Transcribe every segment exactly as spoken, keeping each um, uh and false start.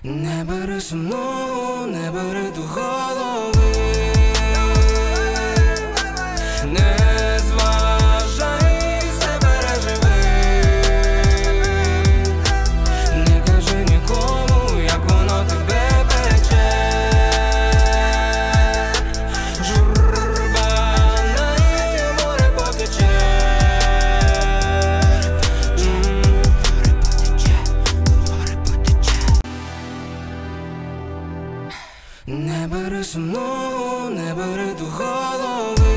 Не бери сумну, не бери до голови, не зважай, все переживи. Не кажи нікому, як воно тебе пече. Журба на її море потече. Не бери сумну, не бери до голови,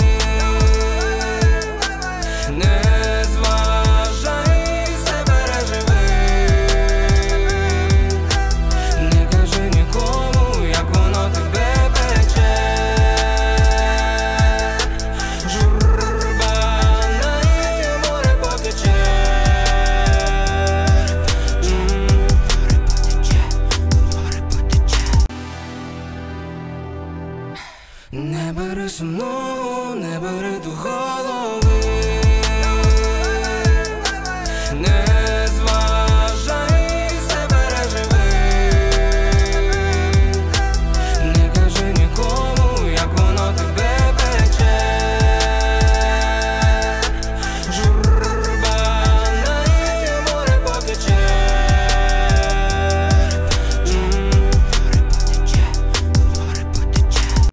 не зважай, все переживи. Не кажи нікому, як воно тебе пече. Журба на її море потече. Не бери сумну, не бери до голови.